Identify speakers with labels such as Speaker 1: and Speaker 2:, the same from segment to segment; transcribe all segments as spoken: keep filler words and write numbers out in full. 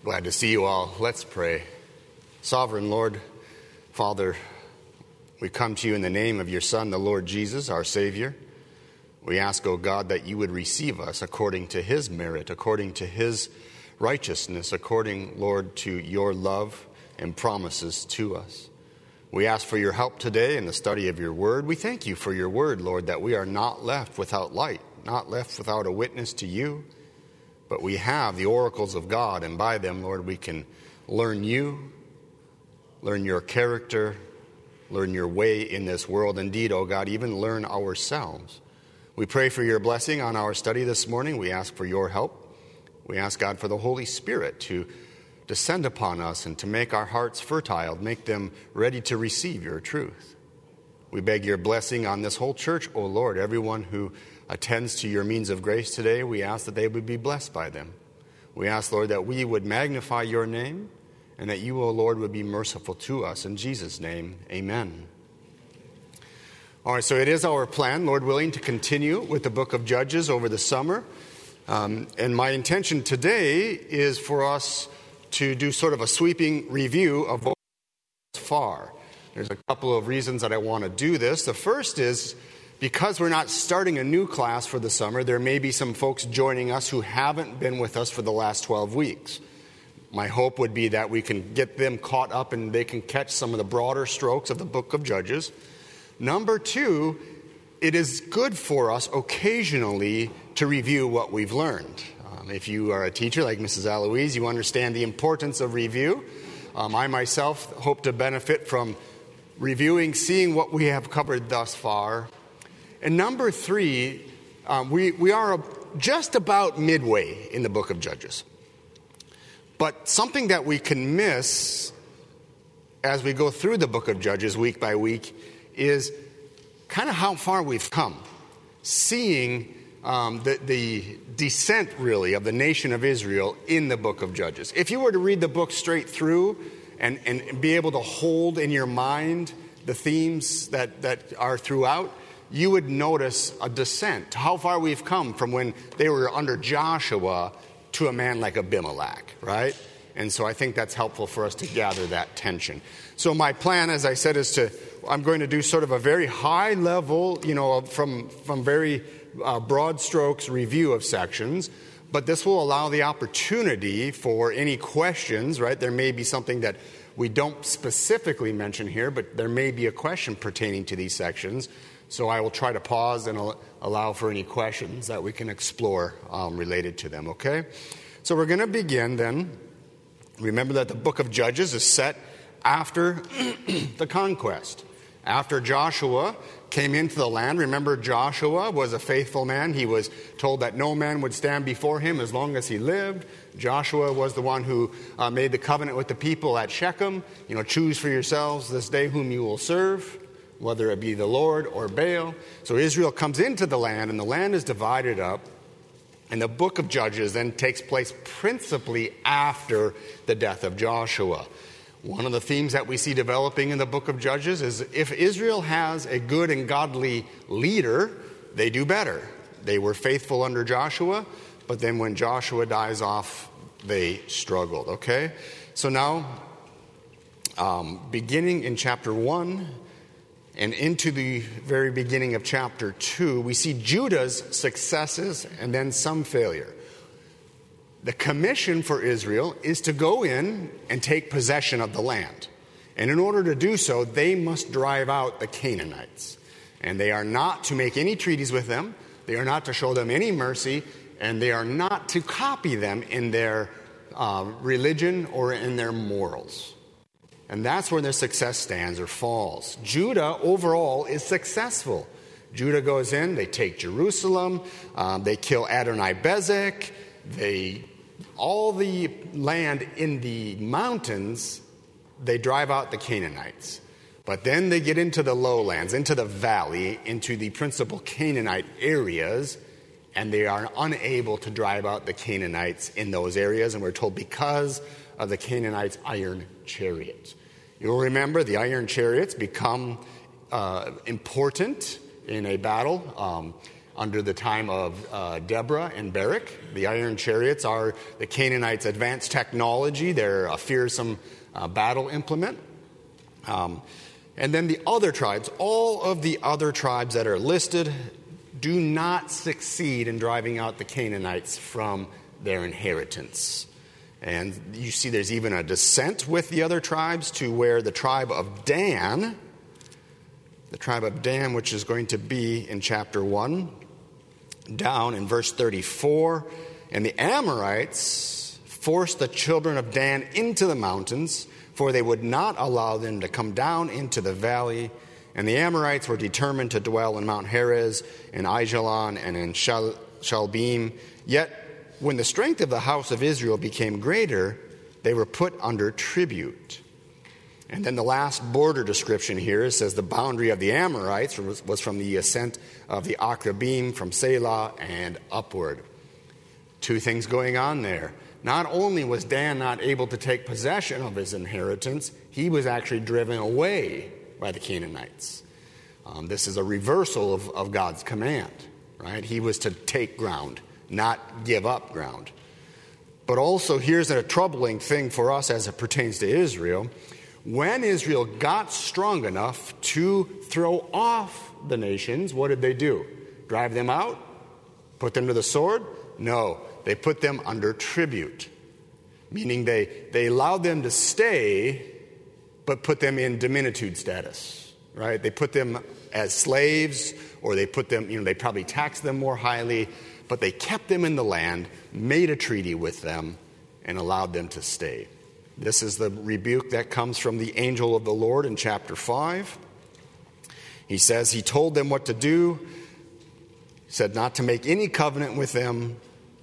Speaker 1: Glad to see you all. Let's pray. Sovereign Lord, Father, we come to you in the name of your Son, the Lord Jesus, our Savior. We ask, O God, that you would receive us according to his merit, according to his righteousness, according, Lord, to your love and promises to us. We ask for your help today in the study of your word. We thank you for your word, Lord, that we are not left without light, not left without a witness to you, but we have the oracles of God, and by them, Lord, we can learn you, learn your character, learn your way in this world. Indeed, O God, even learn ourselves. We pray for your blessing on our study this morning. We ask for your help. We ask, God, for the Holy Spirit to descend upon us and to make our hearts fertile, make them ready to receive your truth. We beg your blessing on this whole church, O Lord, everyone who attends to your means of grace today. We ask that they would be blessed by them. We ask, Lord, that we would magnify your name and that you, O Lord, would be merciful to us. In Jesus' name, amen. All right, so it is our plan, Lord willing, to continue with the book of Judges over the summer. Um, and my intention today is for us to do sort of a sweeping review of what we've done so far. There's a couple of reasons that I want to do this. The first is because we're not starting a new class for the summer, there may be some folks joining us who haven't been with us for the last twelve weeks. My hope would be that we can get them caught up and they can catch some of the broader strokes of the book of Judges. Number two, it is good for us occasionally to review what we've learned. Um, if you are a teacher like Missus Eloise, you understand the importance of review. Um, I myself hope to benefit from reviewing, seeing what we have covered thus far. And number three, um, we, we are just about midway in the book of Judges. But something that we can miss as we go through the book of Judges week by week is kind of how far we've come. Seeing um, the, the descent, really, of the nation of Israel in the book of Judges. If you were to read the book straight through and, and be able to hold in your mind the themes that, that are throughout, you would notice a descent, how far we've come from when they were under Joshua to a man like Abimelech, right? And so I think that's helpful for us to gather that tension. So my plan, as I said, is to, I'm going to do sort of a very high level, you know, from, from very uh, broad strokes review of sections, but this will allow the opportunity for any questions, right? There may be something that we don't specifically mention here, but there may be a question pertaining to these sections. So I will try to pause and allow for any questions that we can explore um, related to them, okay? So we're going to begin then. Remember that the book of Judges is set after the conquest. After Joshua came into the land, remember Joshua was a faithful man. He was told that no man would stand before him as long as he lived. Joshua was the one who uh, made the covenant with the people at Shechem. You know, choose for yourselves this day whom you will serve, whether it be the Lord or Baal. So Israel comes into the land, and the land is divided up. And the book of Judges then takes place principally after the death of Joshua. One of the themes that we see developing in the book of Judges is if Israel has a good and godly leader, they do better. They were faithful under Joshua, but then when Joshua dies off, they struggled, okay? So now, um, beginning in chapter one, and into the very beginning of chapter two, we see Judah's successes and then some failure. The commission for Israel is to go in and take possession of the land. And in order to do so, they must drive out the Canaanites. And they are not to make any treaties with them. They are not to show them any mercy. And they are not to copy them in their uh, religion or in their morals. And that's where their success stands or falls. Judah overall is successful. Judah goes in, they take Jerusalem, um, they kill Adonai-Bezek, they, all the land in the mountains, they drive out the Canaanites. But then they get into the lowlands, into the valley, into the principal Canaanite areas, and they are unable to drive out the Canaanites in those areas. And we're told because of the Canaanites' iron chariots. You'll remember the iron chariots become uh, important in a battle. Um, under the time of uh, Deborah and Barak. The iron chariots are the Canaanites' advanced technology. They're a fearsome uh, battle implement. Um, and then the other tribes, all of the other tribes that are listed, do not succeed in driving out the Canaanites from their inheritance. And you see there's even a descent with the other tribes to where the tribe of Dan, the tribe of Dan, which is going to be in chapter one, down in verse thirty-four, and the Amorites forced the children of Dan into the mountains, for they would not allow them to come down into the valley. And the Amorites were determined to dwell in Mount Heres, and Aijalon, and in Shal- Shalbim. Yet when the strength of the house of Israel became greater, they were put under tribute. And then the last border description here says the boundary of the Amorites was from the ascent of the Akrabim from Selah and upward. Two things going on there. Not only was Dan not able to take possession of his inheritance, he was actually driven away by the Canaanites. Um, this is a reversal of, of God's command, right? He was to take ground, not give up ground. But also here's a troubling thing for us as it pertains to Israel. When Israel got strong enough to throw off the nations, what did they do? Drive them out? Put them to the sword? No, they put them under tribute, meaning they, they allowed them to stay, but put them in diminitude status, right? They put them as slaves, or they put them, you know, they probably taxed them more highly, but they kept them in the land, made a treaty with them, and allowed them to stay. This is the rebuke that comes from the angel of the Lord in chapter five. He says he told them what to do, said not to make any covenant with them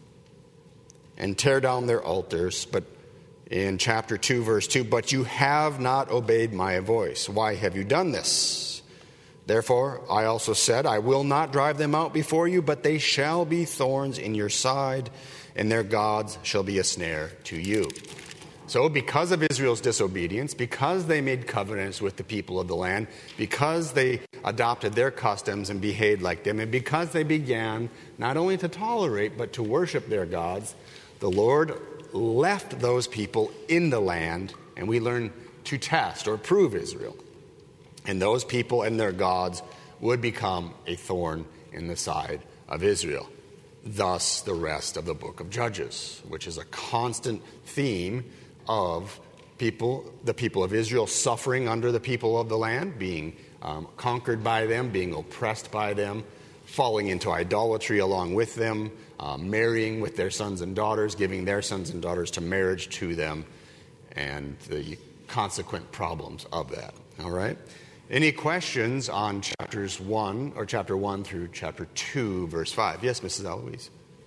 Speaker 1: and tear down their altars. But in chapter two, verse two, but you have not obeyed my voice. Why have you done this? Therefore, I also said, I will not drive them out before you, but they shall be thorns in your side, and their gods shall be a snare to you. So because of Israel's disobedience, because they made covenants with the people of the land, because they adopted their customs and behaved like them, and because they began not only to tolerate but to worship their gods, the Lord left those people in the land, and we learn to test or prove Israel. And those people and their gods would become a thorn in the side of Israel. Thus, the rest of the book of Judges, which is a constant theme of people, the people of Israel suffering under the people of the land, being um, conquered by them, being oppressed by them, falling into idolatry along with them, uh, marrying with their sons and daughters, giving their sons and daughters to marriage to them, and the consequent problems of that. All right? Any questions on chapters one, or chapter one through chapter two, verse five? Yes, Missus Eloise.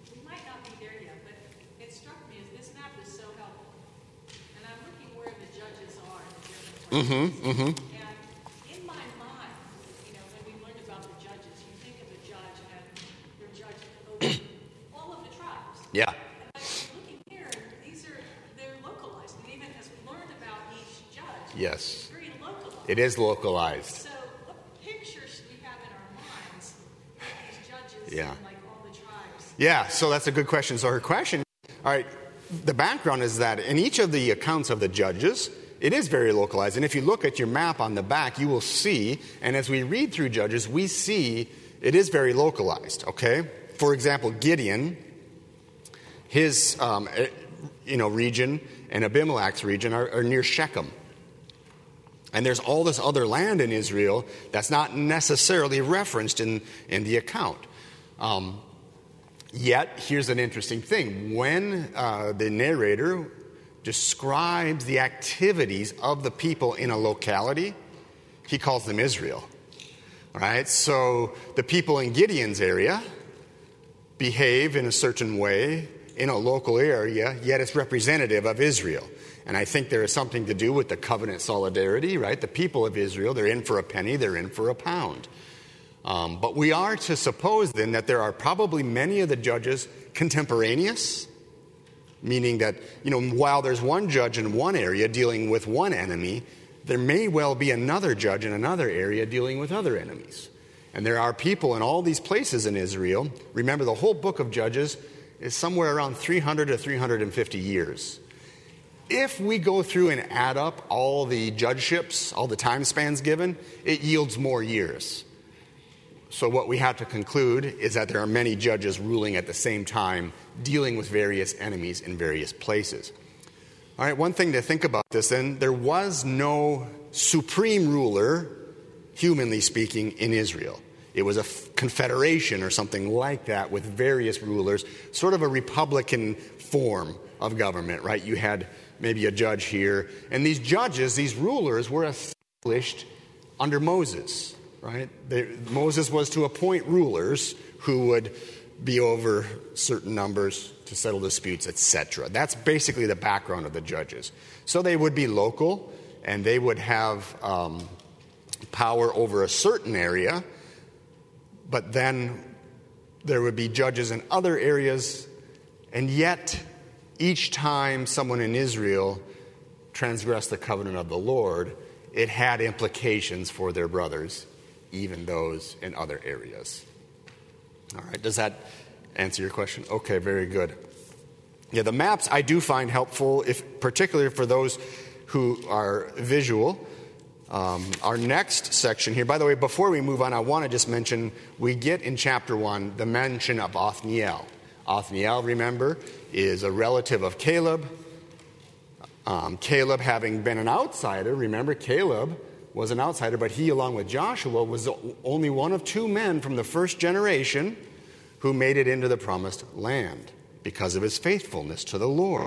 Speaker 1: Mm-hmm, mm-hmm.
Speaker 2: And in my mind, you know, when we learned about the judges, you think of the judge and your judge over all of the tribes.
Speaker 1: Yeah.
Speaker 2: And I'm looking here, these are, they're localized. And even as we learned about each judge,
Speaker 1: yes,
Speaker 2: it's very localized.
Speaker 1: It is localized.
Speaker 2: So what pictures should we have in our minds of these judges
Speaker 1: yeah.
Speaker 2: and like all the tribes?
Speaker 1: Yeah, so that's a good question. So her question, all right, the background is that in each of the accounts of the judges, it is very localized. And if you look at your map on the back, you will see, and as we read through Judges, we see it is very localized, okay? For example, Gideon, his um, you know, region and Abimelech's region are, are near Shechem. And there's all this other land in Israel that's not necessarily referenced in, in the account. Um, yet, here's an interesting thing. When uh, the narrator describes the activities of the people in a locality, he calls them Israel. All right? So the people in Gideon's area behave in a certain way in a local area, yet it's representative of Israel. And I think there is something to do with the covenant solidarity, right? The people of Israel, they're in for a penny, they're in for a pound. Um, but we are to suppose then that there are probably many of the judges contemporaneous, meaning that, you know, while there's one judge in one area dealing with one enemy, there may well be another judge in another area dealing with other enemies. And there are people in all these places in Israel. Remember, the whole book of Judges is somewhere around three hundred to three hundred fifty years. If we go through and add up all the judgeships, all the time spans given, it yields more years. So what we have to conclude is that there are many judges ruling at the same time, dealing with various enemies in various places. All right, one thing to think about this then, there was no supreme ruler, humanly speaking, in Israel. It was a f- confederation or something like that with various rulers, sort of a republican form of government, right? You had maybe a judge here. And these judges, these rulers, were established under Moses, right? They, Moses was to appoint rulers who would be over certain numbers to settle disputes, et cetera. That's basically the background of the judges. So they would be local, and they would have um, power over a certain area, but then there would be judges in other areas, and yet each time someone in Israel transgressed the covenant of the Lord, it had implications for their brothers, even those in other areas. All right, does that answer your question? Okay, very good. Yeah, the maps I do find helpful, if particularly for those who are visual. Um, our next section here, by the way, before we move on, I want to just mention, we get in chapter one the mention of Othniel. Othniel, remember, is a relative of Caleb. Um, Caleb having been an outsider, remember, Caleb was an outsider, but he, along with Joshua, was only one of two men from the first generation who made it into the promised land because of his faithfulness to the Lord.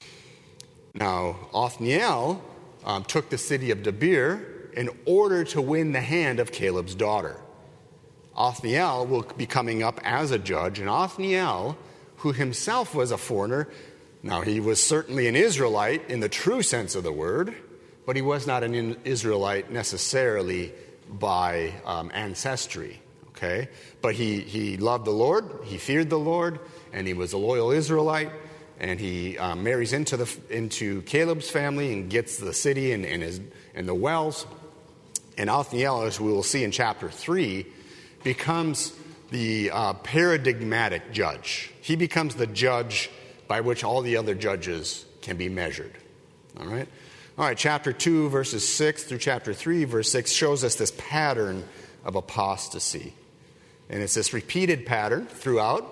Speaker 1: Now, Othniel um, took the city of Debir in order to win the hand of Caleb's daughter. Othniel will be coming up as a judge, and Othniel, who himself was a foreigner, now he was certainly an Israelite in the true sense of the word, but he was not an Israelite necessarily by um, ancestry, okay? But he, he loved the Lord, he feared the Lord, and he was a loyal Israelite, and he um, marries into the into Caleb's family and gets the city and, and, his, and the wells. And Othniel, as we will see in chapter three, becomes the uh, paradigmatic judge. He becomes the judge by which all the other judges can be measured. All right? All right, chapter two, verses six through chapter three, verse six, shows us this pattern of apostasy. And it's this repeated pattern throughout.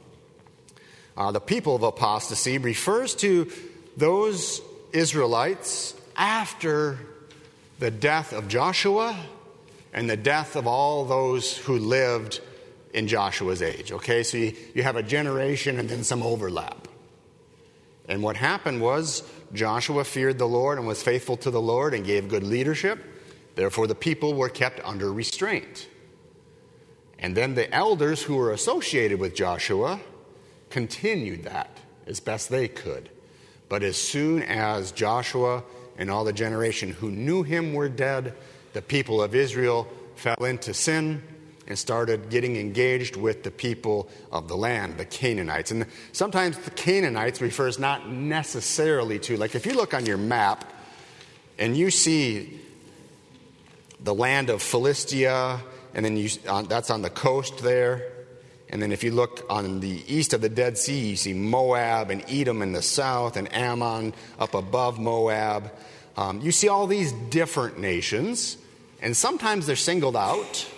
Speaker 1: Uh, the people of apostasy refers to those Israelites after the death of Joshua and the death of all those who lived in Joshua's age. Okay, so you, you have a generation and then some overlap. And what happened was Joshua feared the Lord and was faithful to the Lord and gave good leadership. Therefore, the people were kept under restraint. And then the elders who were associated with Joshua continued that as best they could. But as soon as Joshua and all the generation who knew him were dead, the people of Israel fell into sin and started getting engaged with the people of the land, the Canaanites. And sometimes the Canaanites refers not necessarily to, like if you look on your map and you see the land of Philistia, and then you, uh, that's on the coast there. And then if you look on the east of the Dead Sea, you see Moab and Edom in the south and Ammon up above Moab. Um, you see all these different nations, and sometimes they're singled out,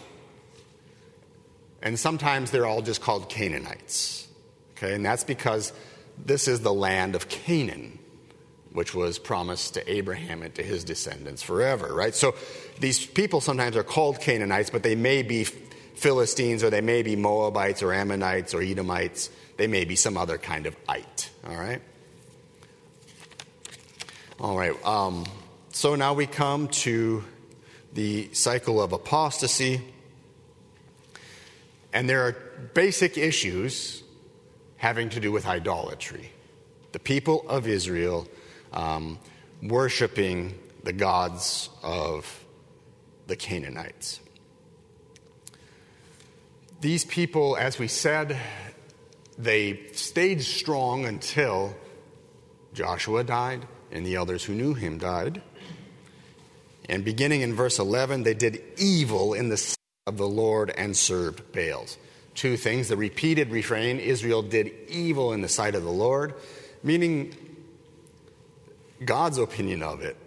Speaker 1: and sometimes they're all just called Canaanites. Okay, and that's because this is the land of Canaan, which was promised to Abraham and to his descendants forever, right? So these people sometimes are called Canaanites, but they may be Philistines, or they may be Moabites or Ammonites or Edomites. They may be some other kind of ite, all right? All right, um, so now we come to the cycle of apostasy. And there are basic issues having to do with idolatry. The people of Israel um, worshiping the gods of the Canaanites. These people, as we said, they stayed strong until Joshua died and the elders who knew him died. And beginning in verse eleven, they did evil in the sight of the Lord and served Baals. Two things. The repeated refrain, Israel did evil in the sight of the Lord, meaning God's opinion of it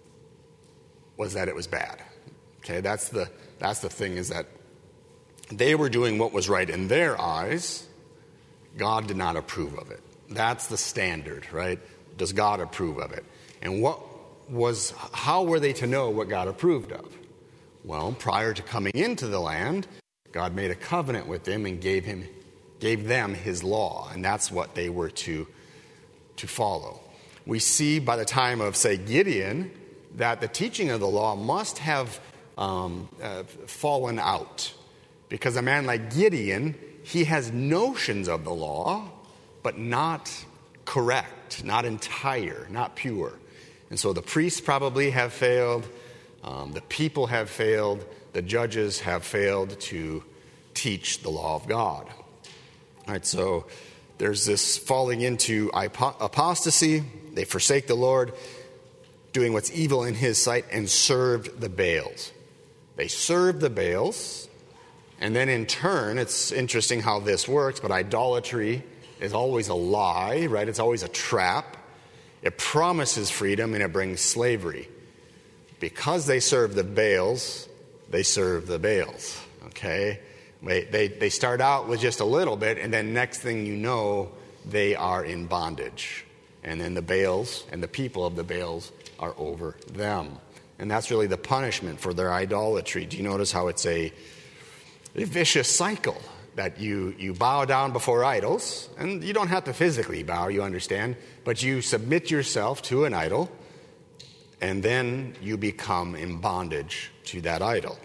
Speaker 1: was that it was bad. Okay, that's the that's the thing, is that they were doing what was right in their eyes. God did not approve of it. That's the standard, right? Does God approve of it? And what was how were they to know what God approved of? Well, prior to coming into the land, God made a covenant with them and gave him gave them his law, and that's what they were to to follow. We see by the time of, say, Gideon, that the teaching of the law must have um, uh, fallen out. Because a man like Gideon, he has notions of the law, but not correct, not entire, not pure. And so the priests probably have failed, um, the people have failed, the judges have failed to teach the law of God. All right, so there's this falling into apostasy. They forsake the Lord, doing what's evil in his sight, and served the Baals. They served the Baals, and then in turn, it's interesting how this works, but idolatry is always a lie, right? It's always a trap. It promises freedom, and it brings slavery. Because they serve the Baals, they serve the Baals, okay? They, they, they start out with just a little bit, and then next thing you know, they are in bondage. And then the Baals and the people of the Baals are over them. And that's really the punishment for their idolatry. Do you notice how it's a, a vicious cycle? That you, you bow down before idols, and you don't have to physically bow, you understand, but you submit yourself to an idol, and then you become in bondage to that idol.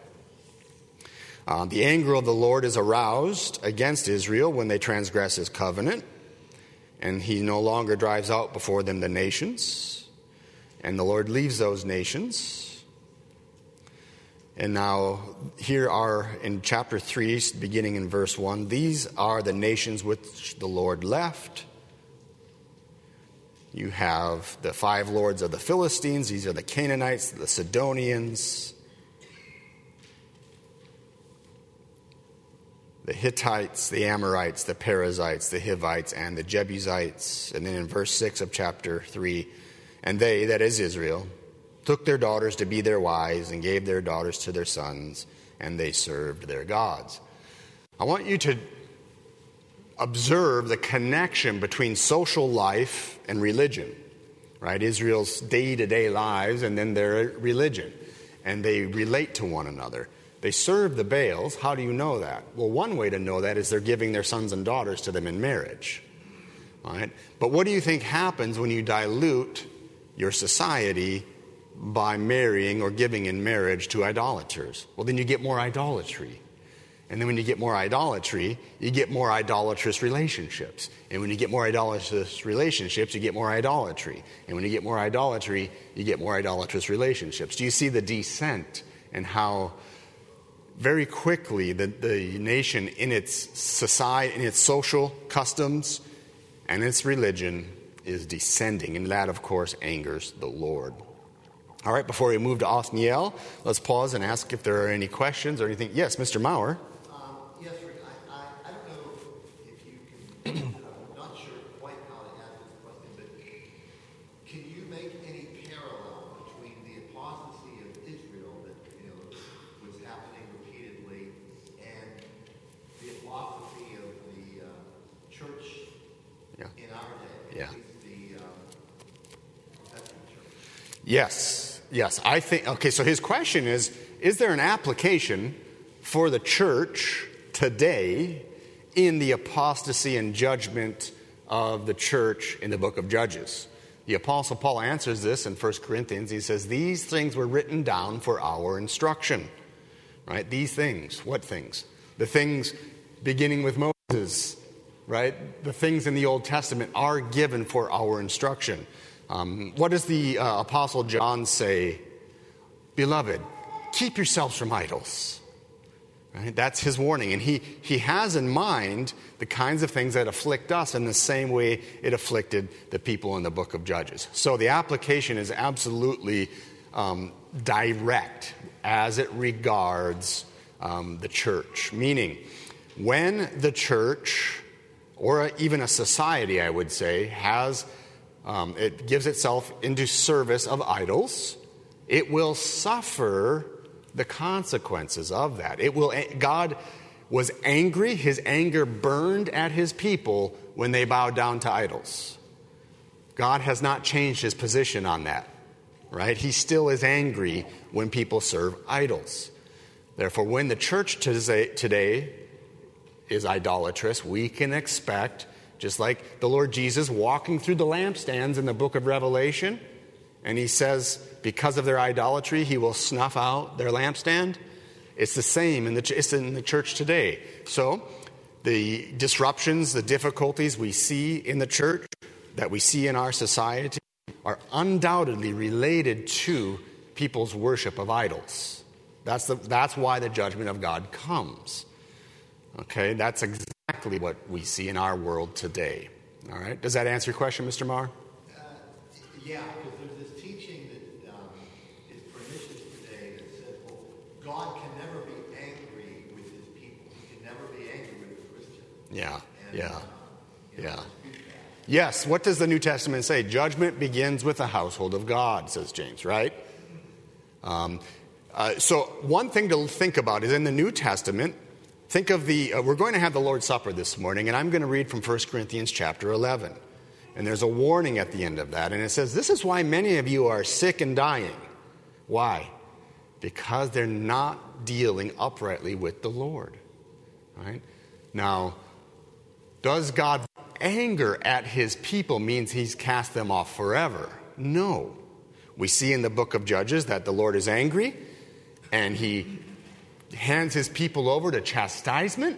Speaker 1: Uh, the anger of the Lord is aroused against Israel when they transgress his covenant, and he no longer drives out before them the nations, and the Lord leaves those nations. And now here are in chapter three, beginning in verse one, these are the nations which the Lord left. You have the five lords of the Philistines. These are the Canaanites, the Sidonians, the Hittites, the Amorites, the Perizzites, the Hivites, and the Jebusites. And then in verse six of chapter three, and they, that is Israel, took their daughters to be their wives and gave their daughters to their sons, and they served their gods. I want you to observe the connection between social life and religion, right? Israel's day-to-day lives and then their religion, and they relate to one another. They serve the Baals. How do you know that? Well, one way to know that is they're giving their sons and daughters to them in marriage. All right? But what do you think happens when you dilute your society by marrying or giving in marriage to idolaters? Well, then you get more idolatry. And then when you get more idolatry, you get more idolatrous relationships. And when you get more idolatrous relationships, you get more idolatry. And when you get more idolatry, you get more idolatrous relationships. Do you see the descent and how very quickly the, the nation in its society, in its social customs and its religion is descending? And that, of course, angers the Lord. All right, before we move to Othniel, let's pause and ask if there are any questions or anything. Yes, Mister Maurer.
Speaker 3: Um, yes, Rick, I, I, I don't know if you can, I'm not sure quite how to ask this question, but can you make any parallel between the apostasy of Israel that, you know, was happening repeatedly and the apostasy of the uh, church
Speaker 1: Yeah.
Speaker 3: in our day?
Speaker 1: Yeah.
Speaker 3: The um, Protestant church.
Speaker 1: Yes. Yes, I think, okay, so his question is, is there an application for the church today in the apostasy and judgment of the church in the book of Judges? The Apostle Paul answers this in First Corinthians. He says, these things were written down for our instruction, right? These things, what things? The things beginning with Moses, right? The things in the Old Testament are given for our instruction. Um, what does the uh, Apostle John say? Beloved, keep yourselves from idols. Right? That's his warning. And he, he has in mind the kinds of things that afflict us in the same way it afflicted the people in the book of Judges. So the application is absolutely um, direct as it regards um, the church. Meaning, when the church, or even a society, I would say, has um, it gives itself into service of idols, it will suffer the consequences of that. It will. God was angry. His anger burned at his people when they bowed down to idols. God has not changed his position on that, right? He still is angry when people serve idols. Therefore, when the church today is idolatrous, we can expect, just like the Lord Jesus walking through the lampstands in the book of Revelation, and he says, because of their idolatry, he will snuff out their lampstand. It's the same in the, it's in the church today. So the disruptions, the difficulties we see in the church, that we see in our society, are undoubtedly related to people's worship of idols. That's, the, that's why the judgment of God comes. Okay, that's exactly what we see in our world today. All right, does that answer your question, Mister Marr?
Speaker 3: Uh, yeah, because there's this teaching that um, is pernicious today that says, well, God can never be angry with his people. He can never be angry with a Christian.
Speaker 1: Yeah,
Speaker 3: and,
Speaker 1: yeah,
Speaker 3: uh, you know,
Speaker 1: yeah. Yes, what does the New Testament say? Judgment begins with the household of God, says James, right? Um, uh, so one thing to think about is in the New Testament, think of the, uh, we're going to have the Lord's Supper this morning, and I'm going to read from First Corinthians chapter eleven. And there's a warning at the end of that, and it says, this is why many of you are sick and dying. Why? Because they're not dealing uprightly with the Lord. Right? Now, does God anger at his people means he's cast them off forever? No. We see in the book of Judges that the Lord is angry, and he hands his people over to chastisement.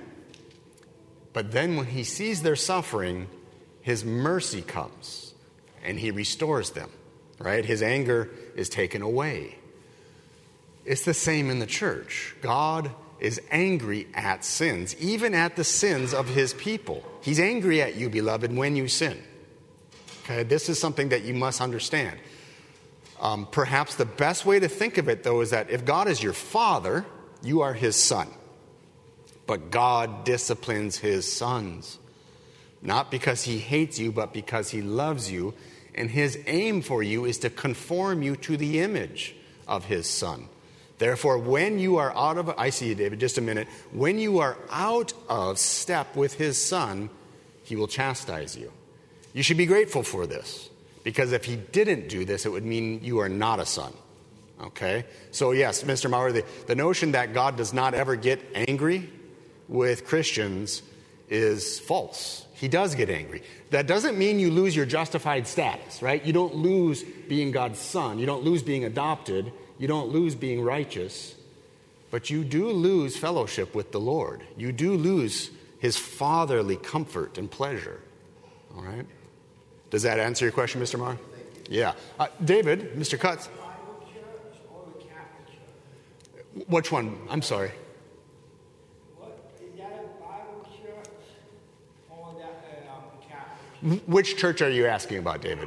Speaker 1: But then when he sees their suffering, his mercy comes, and he restores them. Right? His anger is taken away. It's the same in the church. God is angry at sins, even at the sins of his people. He's angry at you, beloved, when you sin. Okay, this is something that you must understand. Um, perhaps the best way to think of it, though, is that if God is your father, you are his son. But God disciplines his sons. Not because he hates you, but because he loves you. And his aim for you is to conform you to the image of his son. Therefore, when you are out of, I see you, David, just a minute. When you are out of step with his son, he will chastise you. You should be grateful for this, because if he didn't do this, it would mean you are not a son. Okay? So yes, Mister Maurer, the, the notion that God does not ever get angry with Christians is false. He does get angry. That doesn't mean you lose your justified status, right? You don't lose being God's son. You don't lose being adopted. You don't lose being righteous, but you do lose fellowship with the Lord. You do lose his fatherly comfort and pleasure. All right? Does that answer your question, Mister Marr? Yeah. Uh, David, Mister Cutts.
Speaker 4: Bible church or the Catholic church?
Speaker 1: Which one? I'm sorry.
Speaker 4: What, is that a Bible church or that uh, um, Catholic church?
Speaker 1: Which church are you asking about, David?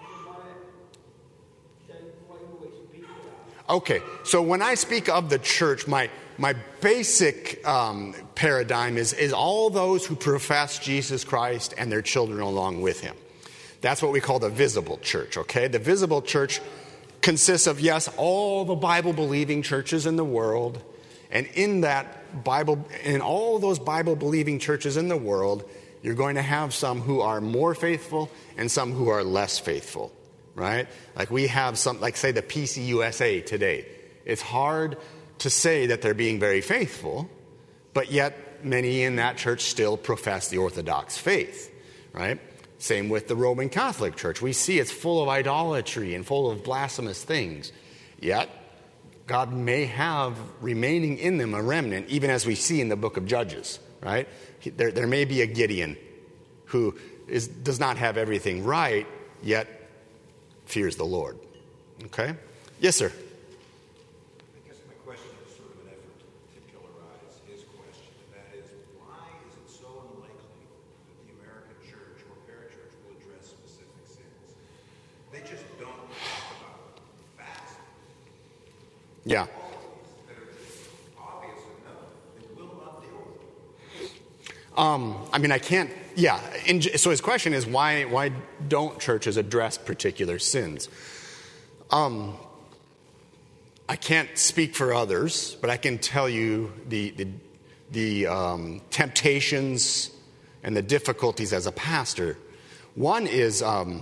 Speaker 1: Okay, so when I speak of the church, my my basic um, paradigm is, is all those who profess Jesus Christ and their children along with him. That's what we call the visible church, okay? The visible church consists of, yes, all the Bible-believing churches in the world. And in that Bible, in all those Bible-believing churches in the world, you're going to have some who are more faithful and some who are less faithful. Right? Like we have some, like say the P C U S A today. It's hard to say that they're being very faithful, but yet many in that church still profess the Orthodox faith. Right? Same with the Roman Catholic Church. We see it's full of idolatry and full of blasphemous things. Yet, God may have remaining in them a remnant, even as we see in the book of Judges. Right? There, there may be a Gideon who is, does not have everything right, yet fears the Lord. Okay? Yes, sir.
Speaker 5: I guess my question is sort of an effort to killerize his question, and that is, why is it so unlikely that the American church or parachurch will address specific sins? They just don't talk about fasting.
Speaker 1: Yeah.
Speaker 5: All of these that are just obvious enough.
Speaker 1: Um, I mean, I can't, yeah. In, so his question is, why why don't churches address particular sins? Um, I can't speak for others, but I can tell you the the, the um, temptations and the difficulties as a pastor. One is um,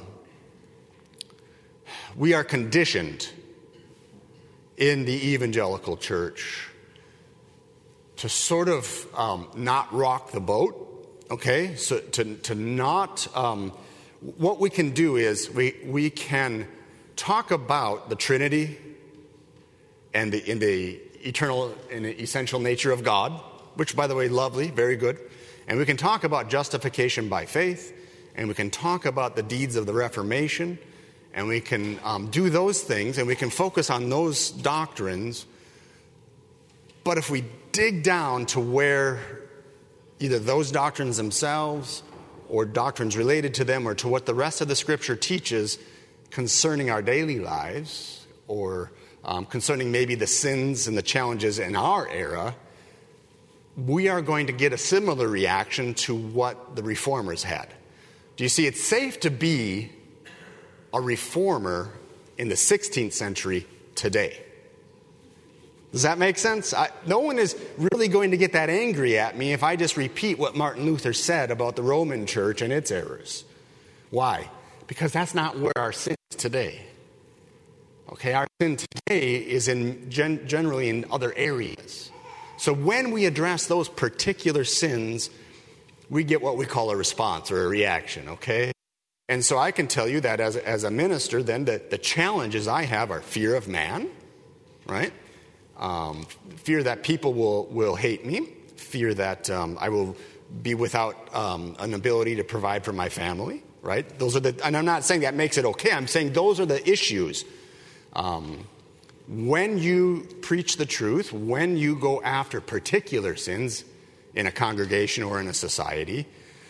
Speaker 1: we are conditioned in the evangelical church to sort of um, not rock the boat, okay? So to to not, um, what we can do is we we can talk about the Trinity and the in the eternal and essential nature of God, which, by the way, lovely, very good. And we can talk about justification by faith, and we can talk about the deeds of the Reformation, and we can um, do those things, and we can focus on those doctrines. But if we dig down to where either those doctrines themselves or doctrines related to them or to what the rest of the Scripture teaches concerning our daily lives or um, concerning maybe the sins and the challenges in our era, we are going to get a similar reaction to what the Reformers had. Do you see, it's safe to be a reformer in the sixteenth century today. Does that make sense? I, no one is really going to get that angry at me if I just repeat what Martin Luther said about the Roman Church and its errors. Why? Because that's not where our sin is today. Okay, our sin today is in gen- generally in other areas. So when we address those particular sins, we get what we call a response or a reaction, okay? And so I can tell you that as, as a minister, then, the, the challenges I have are fear of man, right? Um, fear that people will, will hate me, fear that um, I will be without um, an ability to provide for my family, right? Those are the, and I'm not saying that makes it okay. I'm saying those are the issues. Um, when you preach the truth, when you go after particular sins in a congregation or in a society,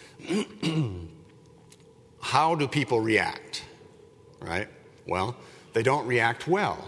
Speaker 1: how do people react, right? Well, they don't react well.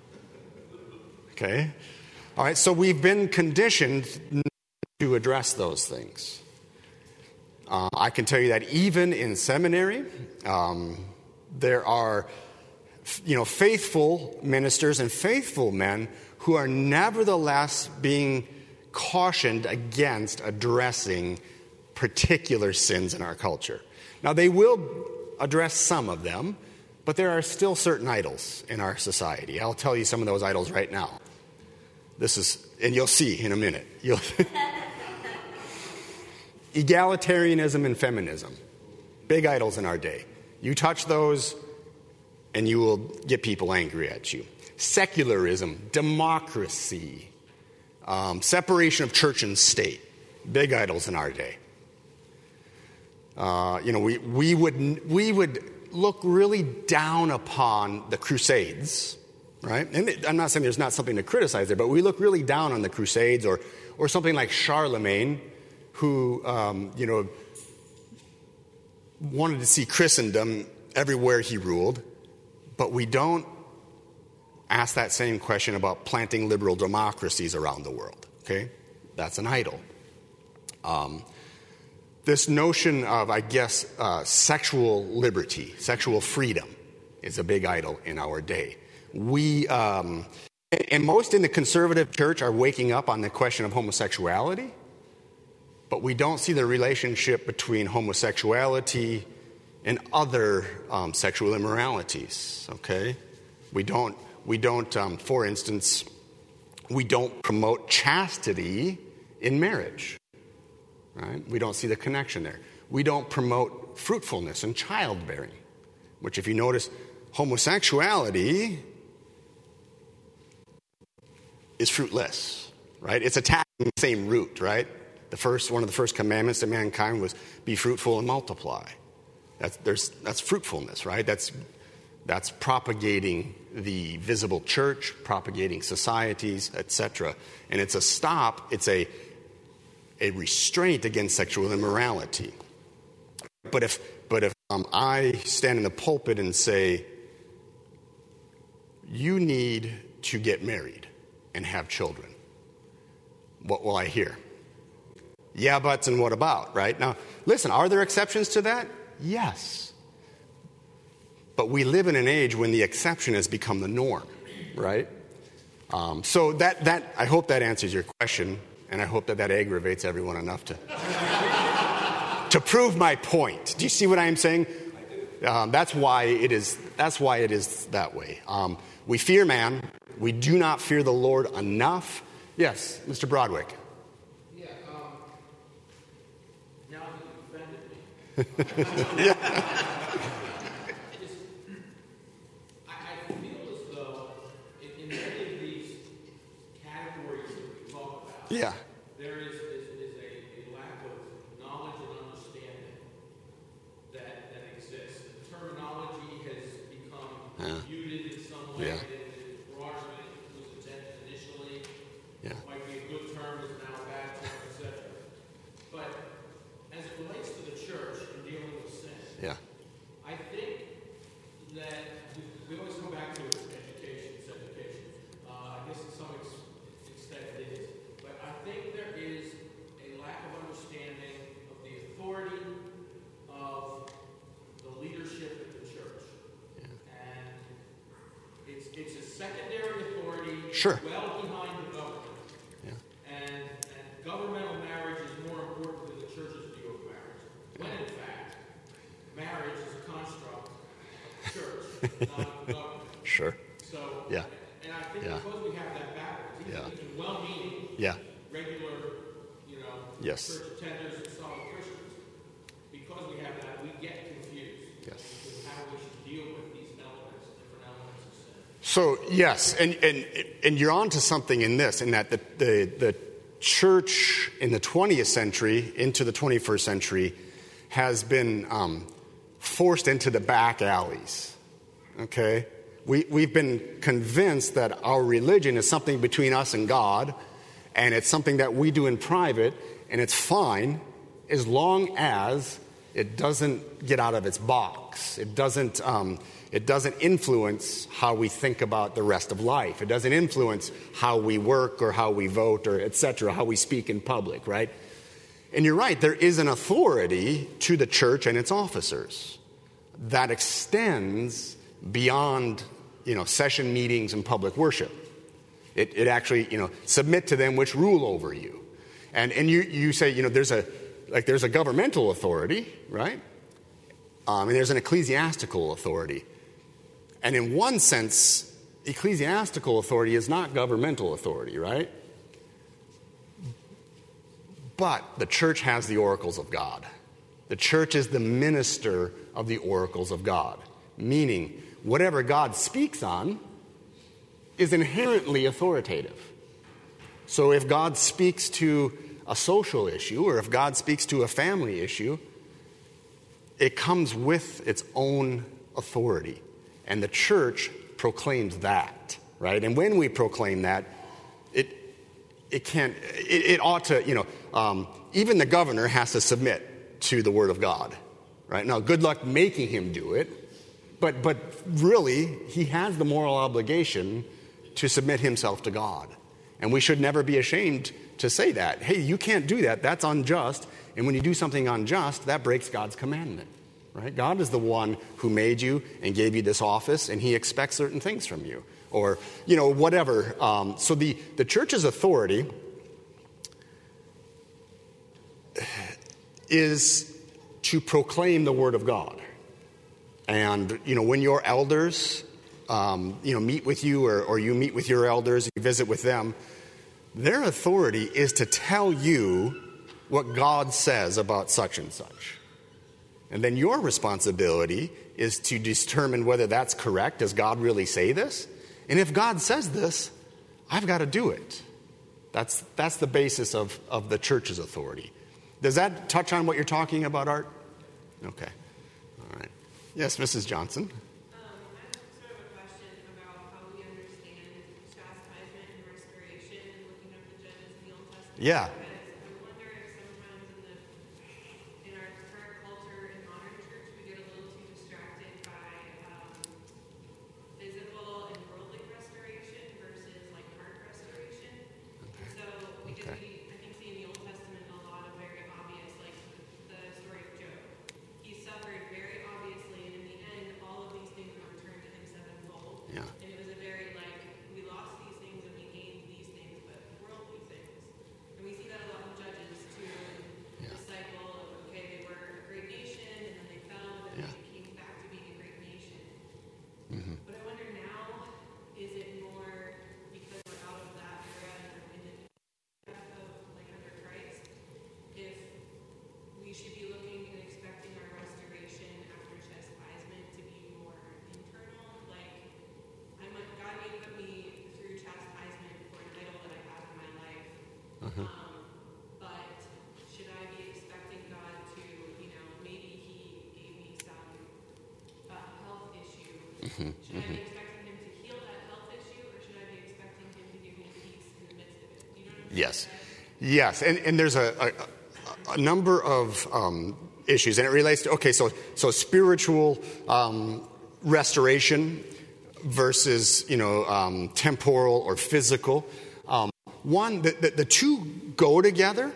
Speaker 1: Okay? All right, so we've been conditioned to address those things. Uh, I can tell you that even in seminary, um, there are, you know, faithful ministers and faithful men who are nevertheless being cautioned against addressing particular sins in our culture. Now, they will address some of them, but there are still certain idols in our society. I'll tell you some of those idols right now. This is, and you'll see in a minute. You'll egalitarianism and feminism, big idols in our day. You touch those, and you will get people angry at you. Secularism, democracy, um, separation of church and state, big idols in our day. Uh, you know, we we would we would look really down upon the Crusades, right? And I'm not saying there's not something to criticize there, but we look really down on the Crusades, or or something like Charlemagne, who um, you know wanted to see Christendom everywhere he ruled, but we don't ask that same question about planting liberal democracies around the world. Okay, that's an idol. Um, This notion of, I guess, uh, sexual liberty, sexual freedom, is a big idol in our day. We, um, and most in the conservative church are waking up on the question of homosexuality, but we don't see the relationship between homosexuality and other um, sexual immoralities. Okay, we don't. We don't. Um, for instance, we don't promote chastity in marriage. Right? We don't see the connection there. We don't promote fruitfulness and childbearing, which, if you notice, homosexuality is fruitless, right? It's attacking the same root, right? The first one of the first commandments to mankind was be fruitful and multiply. That's there's that's fruitfulness, right? That's that's propagating the visible church, propagating societies, et cetera. And it's a stop. It's a a restraint against sexual immorality. But if but if um, I stand in the pulpit and say, you need to get married and have children, what will I hear? yeah, buts, and what about, right? Now, listen, are there exceptions to that? Yes. But we live in an age when the exception has become the norm, right? Um, so that, that I hope that answers your question, and I hope that that aggravates everyone enough to, to prove my point. Do you see what I am saying? Um, that's why it is. That's why it is that way. Um, we fear man. We do not fear the Lord enough. Yes, Mister Broadwick.
Speaker 6: Yeah. Um, now that you offended me.
Speaker 1: Yeah.
Speaker 6: Just, I, I feel as though in, in many of these categories that we talk about,
Speaker 1: Yeah.
Speaker 6: there is, is, is a, a lack of knowledge and understanding that, that exists. The terminology has become
Speaker 1: Yeah.
Speaker 6: muted in some way.
Speaker 1: Yeah.
Speaker 6: It is broader than it was intended initially.
Speaker 1: Yeah.
Speaker 6: Might be a good term, is now a bad term, et cetera. But as it relates to the church and dealing with sin,
Speaker 1: Yeah.
Speaker 6: I think that we, we always come back to education, it's education. Uh, I guess to some ex- extent it is. But I think there is a lack of understanding of the authority of the leadership of the church. And it's, it's a secondary authority
Speaker 1: Sure.
Speaker 6: well behind the government.
Speaker 1: Yeah.
Speaker 6: And, and governmental marriage is more important than the church's view of marriage. When in fact, marriage is a construct of the church, not of the government.
Speaker 1: Sure.
Speaker 6: So,
Speaker 1: Yeah.
Speaker 6: and I think
Speaker 1: Yeah.
Speaker 6: because we have that backwards, even,
Speaker 1: Yeah.
Speaker 6: even well-meaning,
Speaker 1: Yeah.
Speaker 6: regular, you know,
Speaker 1: Yes.
Speaker 6: church attenders and solid Christians, because we have that, we get confused.
Speaker 1: Yes.
Speaker 6: With how we should deal with these elements, different elements of sin.
Speaker 1: So yes, and and and you're on to something in this, in that the the, the church in the twentieth century into the twenty-first century has been um, forced into the back alleys. Okay, we we've been convinced that our religion is something between us and God, and it's something that we do in private, and it's fine as long as it doesn't get out of its box. It doesn't. Um, It doesn't influence how we think about the rest of life. It doesn't influence how we work or how we vote or et cetera, how we speak in public, right? And you're right, there is an authority to the church and its officers that extends beyond, you know, session meetings and public worship. It, it actually, you know, submit to them which rule over you. And and you, you say, you know, there's a, like there's a governmental authority, right? Um, and there's an ecclesiastical authority. And in one sense, ecclesiastical authority is not governmental authority, right? But the church has the oracles of God. The church is the minister of the oracles of God, meaning whatever God speaks on is inherently authoritative. So if God speaks to a social issue, or if God speaks to a family issue, it comes with its own authority. And the church proclaims that, right? And when we proclaim that, it it can't, it, it ought to, you know, um, even the governor has to submit to the word of God, right? Now, good luck making him do it, but but really, he has the moral obligation to submit himself to God. And we should never be ashamed to say that. Hey, you can't do that. That's unjust. And when you do something unjust, that breaks God's commandment. Right? God is the one who made you and gave you this office, and he expects certain things from you. Or, you know, whatever. Um, so the, the church's authority is to proclaim the word of God. And, you know, when your elders, um, you know, meet with you, or, or you meet with your elders, you visit with them, their authority is to tell you what God says about such and such. And then your responsibility is to determine whether that's correct. Does God really say this? And if God says this, I've got to do it. That's that's the basis of, of the church's authority. Does that touch on what you're talking about, Art? Okay. All right. Yes, Missus Johnson.
Speaker 7: Um, I have sort of a question about how we understand chastisement and restoration and looking at the judges in the Old Testament.
Speaker 1: Yeah.
Speaker 7: Because I wonder if sometimes in the in our current culture in modern church we get a little too distracted by um, physical and worldly restoration versus like heart restoration. And so because
Speaker 1: Okay.
Speaker 7: we I think see in the Old Testament a lot of very Um, but should I be expecting God to, you know, maybe He gave me some uh, health issue.
Speaker 1: Mm-hmm.
Speaker 7: Should I be expecting Him to heal that health issue, or should I be expecting Him to give me peace in the midst of it? You know what I'm
Speaker 1: Yes.
Speaker 7: saying?
Speaker 1: Yes, and, and there's a, a, a number of um, issues, and it relates to, okay, so so spiritual um, restoration versus, you know, um, temporal or physical. Um, one, the, the, the two go together.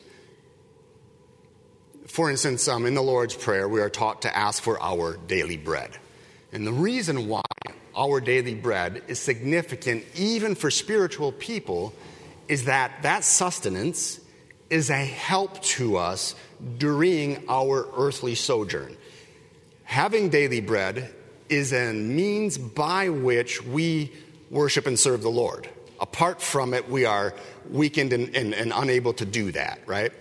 Speaker 1: For instance, um, in the Lord's Prayer, we are taught to ask for our daily bread. And the reason why our daily bread is significant even for spiritual people is that that sustenance is a help to us during our earthly sojourn. Having daily bread is a means by which we worship and serve the Lord. Apart from it, we are weakened and, and, and unable to do that, right?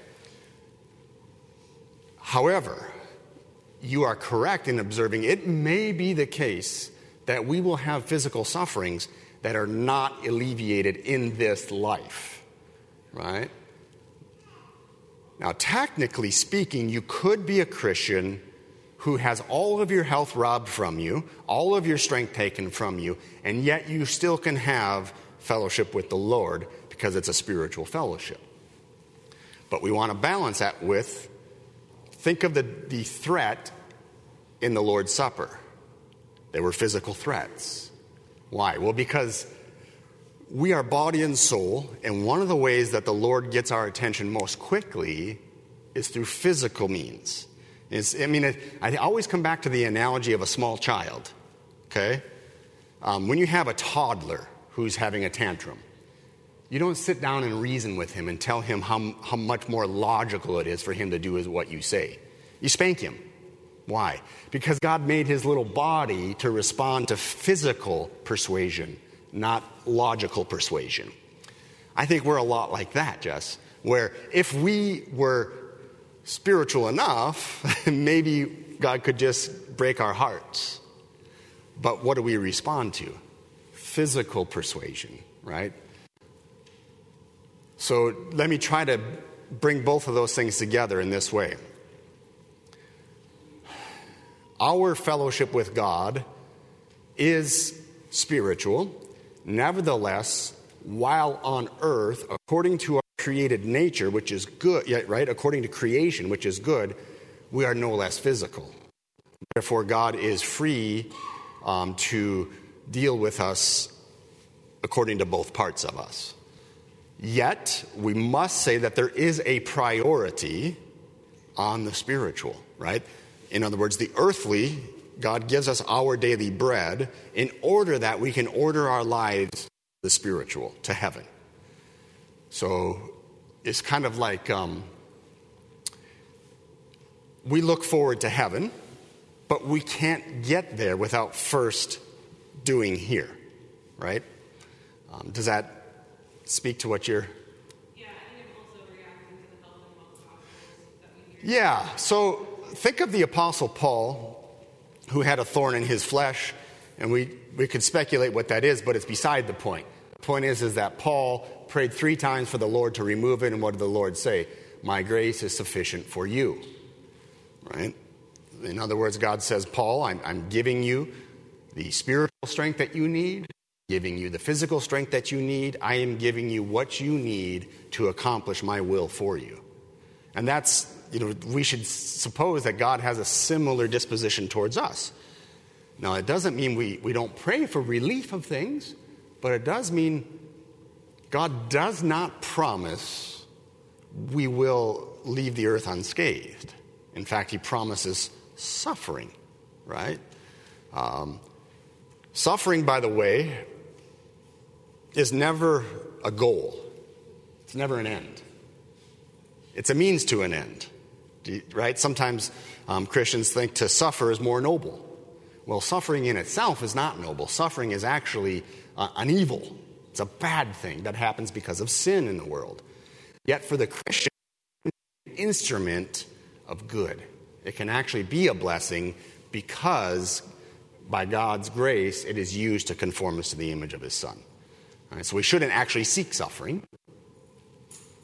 Speaker 1: However, you are correct in observing it may be the case that we will have physical sufferings that are not alleviated in this life, right? Now, technically speaking, you could be a Christian who has all of your health robbed from you, all of your strength taken from you, and yet you still can have fellowship with the Lord because it's a spiritual fellowship. But we want to balance that with, think of the, the threat in the Lord's Supper. They were physical threats. Why? Well, because we are body and soul, and one of the ways that the Lord gets our attention most quickly is through physical means. It's, I mean, it, I always come back to the analogy of a small child, okay? Um, when you have a toddler who's having a tantrum, you don't sit down and reason with him and tell him how, how much more logical it is for him to do is what you say. You spank him. Why? Because God made his little body to respond to physical persuasion, not logical persuasion. I think we're a lot like that, Jess, where if we were spiritual enough, maybe God could just break our hearts. But what do we respond to? Physical persuasion, right? So let me try to bring both of those things together in this way. Our fellowship with God is spiritual. Nevertheless, while on earth, according to our created nature, which is good, yeah, right? According to creation, which is good, we are no less physical. Therefore, God is free um, to deal with us according to both parts of us. Yet, we must say that there is a priority on the spiritual, right? In other words, the earthly, God gives us our daily bread in order that we can order our lives to the spiritual, to heaven. So it's kind of like um, we look forward to heaven, but we can't get there without first doing here, right? Um, does that speak to what you're...
Speaker 7: Yeah, I think I'm also reacting to the health and wealth gospels that we hear.
Speaker 1: Yeah, so think of the Apostle Paul, who had a thorn in his flesh, and we, we could speculate what that is, but it's beside the point. The point is, is that Paul prayed three times for the Lord to remove it, and what did the Lord say? My grace is sufficient for you, right? In other words, God says, Paul, I'm, I'm giving you the spiritual strength that you need, giving you the physical strength that you need. I am giving you what you need to accomplish my will for you. And that's, you know, we should suppose that God has a similar disposition towards us. Now, it doesn't mean we, we don't pray for relief of things, but it does mean God does not promise we will leave the earth unscathed. In fact, he promises suffering, right? Um, suffering, by the way, is never a goal. It's never an end. It's a means to an end, right? Sometimes um, Christians think to suffer is more noble. Well, suffering in itself is not noble. Suffering is actually uh, an evil. It's a bad thing that happens because of sin in the world. Yet for the Christian, it's an instrument of good. It can actually be a blessing because by God's grace, it is used to conform us to the image of his Son. All right, so we shouldn't actually seek suffering.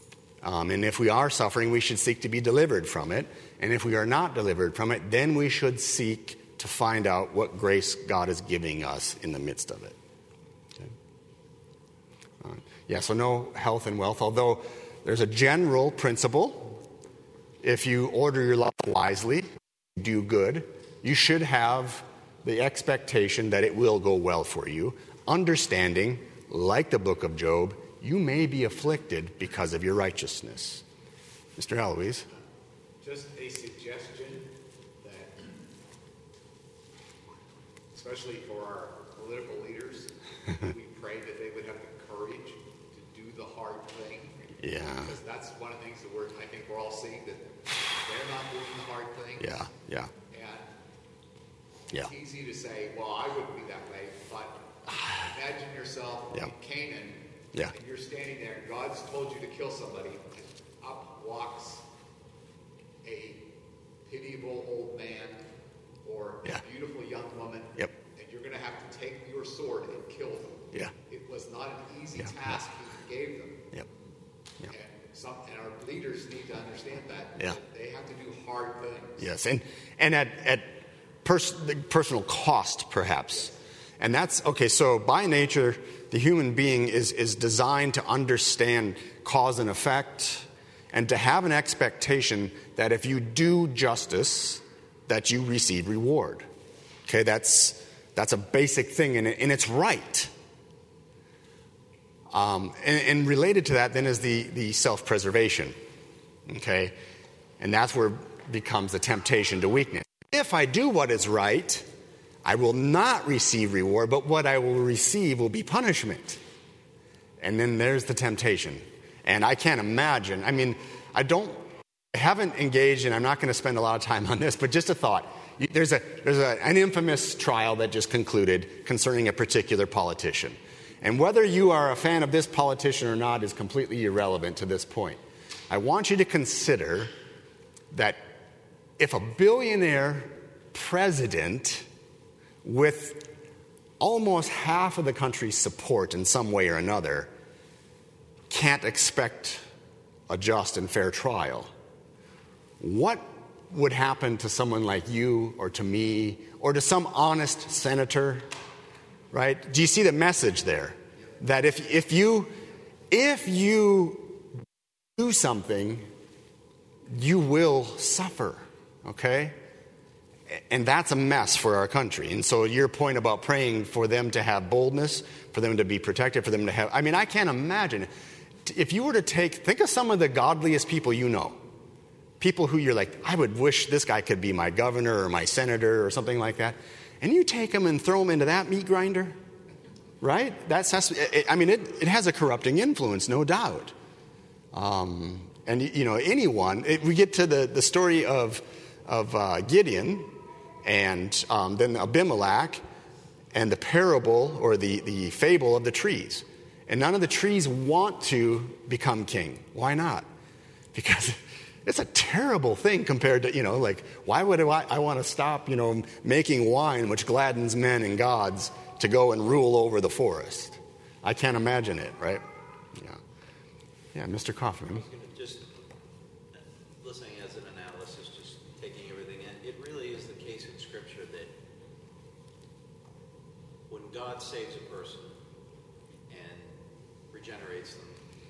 Speaker 1: Um, and if we are suffering, we should seek to be delivered from it. And if we are not delivered from it, then we should seek to find out what grace God is giving us in the midst of it. Okay. Uh, yeah, so no health and wealth, although there's a general principle. If you order your life wisely, do good, you should have the expectation that it will go well for you, understanding, like the book of Job, you may be afflicted because of your righteousness. Mister Eloise?
Speaker 5: Just a suggestion that, especially for our political leaders, we pray that they would have the courage to do the hard thing.
Speaker 1: Yeah.
Speaker 5: Because that's one of the things that we're, I think we're all seeing, that they're not doing the hard things.
Speaker 1: Yeah, yeah.
Speaker 5: And
Speaker 1: Yeah.
Speaker 5: it's easy to say, well, I wouldn't be that way, but imagine yourself
Speaker 1: Yeah.
Speaker 5: in Canaan,
Speaker 1: Yeah.
Speaker 5: and you're standing there, and God's told you to kill somebody, and up walks a pitiable old man or
Speaker 1: Yeah.
Speaker 5: a beautiful young woman,
Speaker 1: Yep.
Speaker 5: and you're going to have to take your sword and kill them.
Speaker 1: Yeah.
Speaker 5: It was not an easy
Speaker 1: Yeah.
Speaker 5: task he gave them.
Speaker 1: Yep. Yeah.
Speaker 5: And, some, and our leaders need to understand that.
Speaker 1: Yeah.
Speaker 5: that they have to do hard things.
Speaker 1: Yes, and and at at pers- the personal cost, perhaps. And that's, okay, so by nature, the human being is, is designed to understand cause and effect and to have an expectation that if you do justice, that you receive reward. Okay, that's that's a basic thing, and, it, and it's right. Um, and, and related to that then is the, the self-preservation. Okay, and that's where it becomes the temptation to weakness. If I do what is right, I will not receive reward, but what I will receive will be punishment. And then there's the temptation. And I can't imagine, I mean, I don't, I haven't engaged, and I'm not going to spend a lot of time on this, but just a thought. There's a there's a, an infamous trial that just concluded concerning a particular politician. And whether you are a fan of this politician or not is completely irrelevant to this point. I want you to consider that if a billionaire president with almost half of the country's support in some way or another can't expect a just and fair trial, what would happen to someone like you or to me or to some honest senator, right? Do you see the message there? That if if you if you do something, you will suffer, okay? And that's a mess for our country. And so your point about praying for them to have boldness, for them to be protected, for them to have, I mean, I can't imagine. If you were to take, think of some of the godliest people you know. People who you're like, I would wish this guy could be my governor or my senator or something like that. And you take them and throw them into that meat grinder, right? That's, that's it, I mean, it, it has a corrupting influence, no doubt. Um, and, you know, anyone, it, we get to the, the story of, of uh, Gideon and um, then Abimelech and the parable or the, the fable of the trees. And none of the trees want to become king. Why not? Because it's a terrible thing compared to, you know, like, why would I, I want to stop, you know, making wine which gladdens men and gods to go and rule over the forest? I can't imagine it, right? Yeah. Yeah, Mister Kaufman.
Speaker 8: Just listening as an analysis, just taking everything in, it really is the case in Scripture that when God saves a person and regenerates them,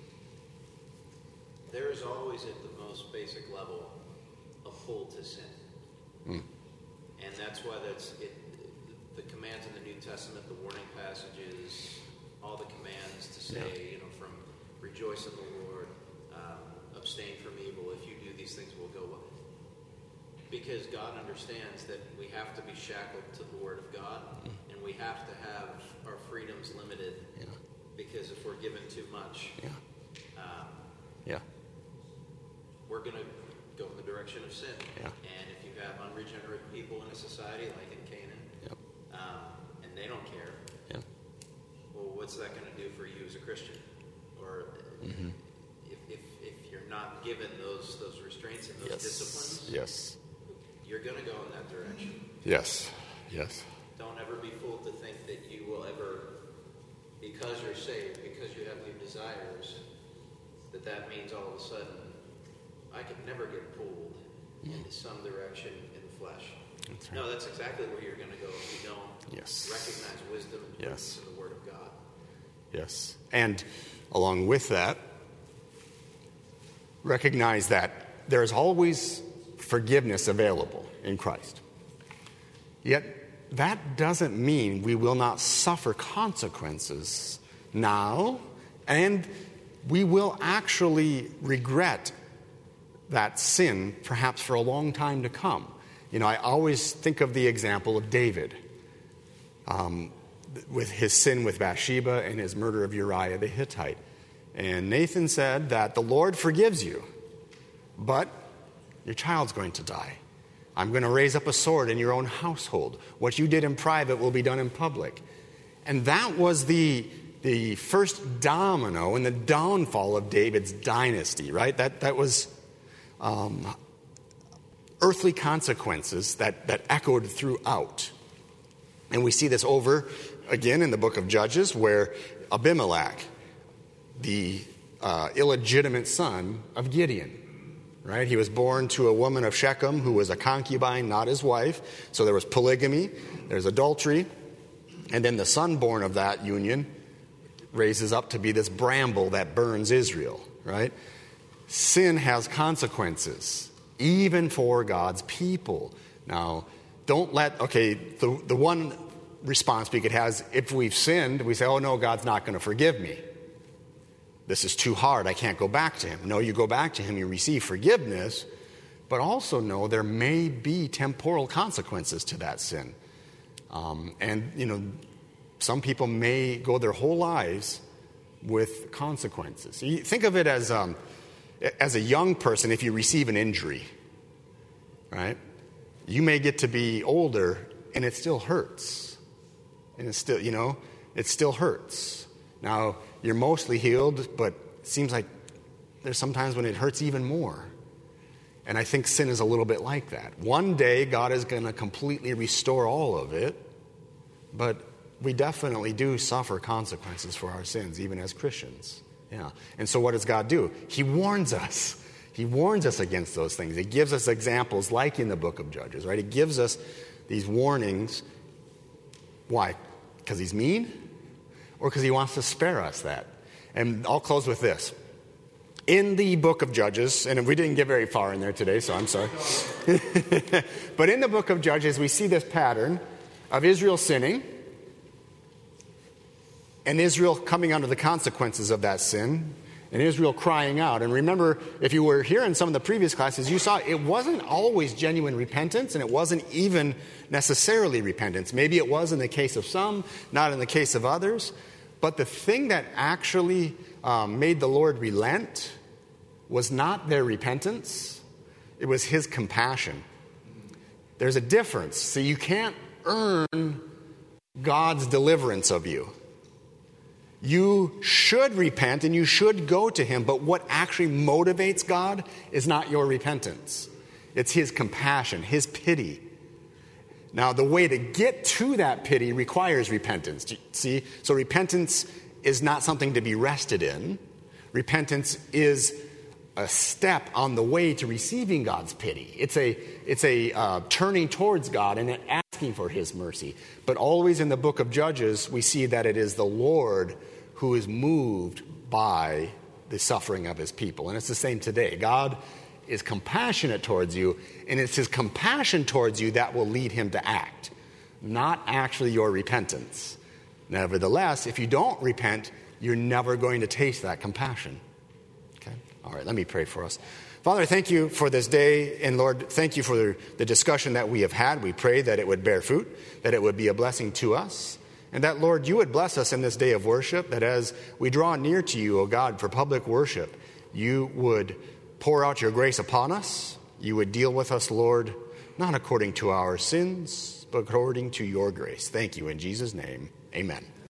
Speaker 8: there is always at the most basic level a pull to sin. Mm. And that's why that's it, the commands in the New Testament, the warning passages, all the commands to say, yeah. you know, from rejoice in the Lord, um, abstain from evil, if you do these things will go well. Because God understands that we have to be shackled to the Word of God, mm. and we have to have our freedoms limited, yeah. because if we're given too much,
Speaker 1: yeah.
Speaker 8: Um,
Speaker 1: yeah.
Speaker 8: we're going to go in the direction of sin.
Speaker 1: Yeah.
Speaker 8: And if you have unregenerate people in a society like in Canaan,
Speaker 1: yep.
Speaker 8: um, and they don't care,
Speaker 1: yeah.
Speaker 8: well, what's that going to do for you as a Christian? Or mm-hmm. if, if if you're not given those those restraints and those
Speaker 1: yes.
Speaker 8: disciplines,
Speaker 1: yes.
Speaker 8: you're going to go in that direction.
Speaker 1: Yes, yes.
Speaker 8: Don't ever be fooled to think that you will ever, because you're saved, because you have your desires, that that means all of a sudden I can never get pulled into some direction in the flesh.
Speaker 1: That's right.
Speaker 8: No, that's exactly where you're going to go if you don't
Speaker 1: Yes.
Speaker 8: recognize wisdom and
Speaker 1: Yes.
Speaker 8: in the Word of God.
Speaker 1: Yes. And along with that, recognize that there is always forgiveness available in Christ. Yet that doesn't mean we will not suffer consequences now, and we will actually regret that sin perhaps for a long time to come. You know, I always think of the example of David um, with his sin with Bathsheba and his murder of Uriah the Hittite. And Nathan said that the Lord forgives you, but your child's going to die. I'm going to raise up a sword in your own household. What you did in private will be done in public. And that was the, the first domino in the downfall of David's dynasty, right? That, that was um, earthly consequences that, that echoed throughout. And we see this over again in the book of Judges, where Abimelech, the uh, illegitimate son of Gideon, right? He was born to a woman of Shechem who was a concubine, not his wife. So there was polygamy, there's adultery. And then the son born of that union raises up to be this bramble that burns Israel, right? Sin has consequences, even for God's people. Now, don't let, okay, the, the one response we could have is if we've sinned, we say, oh no, God's not going to forgive me. This is too hard. I can't go back to him. No, you go back to him, you receive forgiveness, but also know there may be temporal consequences to that sin. Um, and, you know, some people may go their whole lives with consequences. You think of it as, um, as a young person, if you receive an injury, right? You may get to be older and it still hurts. And it's still, you know, it still hurts. Now, you're mostly healed, but it seems like there's sometimes when it hurts even more. And I think sin is a little bit like that. One day, God is going to completely restore all of it, but we definitely do suffer consequences for our sins, even as Christians. Yeah. And so what does God do? He warns us. He warns us against those things. He gives us examples like in the book of Judges, right? He gives us these warnings. Why? Because he's mean? Or because he wants to spare us that? And I'll close with this. In the book of Judges, and we didn't get very far in there today, so I'm sorry. But in the book of Judges, we see this pattern of Israel sinning and Israel coming under the consequences of that sin, and Israel crying out. And remember, if you were here in some of the previous classes, you saw it wasn't always genuine repentance, and it wasn't even necessarily repentance. Maybe it was in the case of some, not in the case of others. But the thing that actually um, made the Lord relent was not their repentance. It was his compassion. There's a difference. So you can't earn God's deliverance of you. You should repent and you should go to him, but what actually motivates God is not your repentance. It's his compassion, his pity. Now, the way to get to that pity requires repentance. See? So repentance is not something to be rested in. Repentance is a step on the way to receiving God's pity. It's a, it's a uh, turning towards God and asking for his mercy. But always in the book of Judges, we see that it is the Lord who is moved by the suffering of his people. And it's the same today. God is compassionate towards you, and it's his compassion towards you that will lead him to act, not actually your repentance. Nevertheless, if you don't repent, you're never going to taste that compassion. Okay? All right, let me pray for us. Father, thank you for this day, and Lord, thank you for the discussion that we have had. We pray that it would bear fruit, that it would be a blessing to us, and that, Lord, you would bless us in this day of worship, that as we draw near to you, O God, for public worship, you would pour out your grace upon us. You would deal with us, Lord, not according to our sins, but according to your grace. Thank you in Jesus' name. Amen.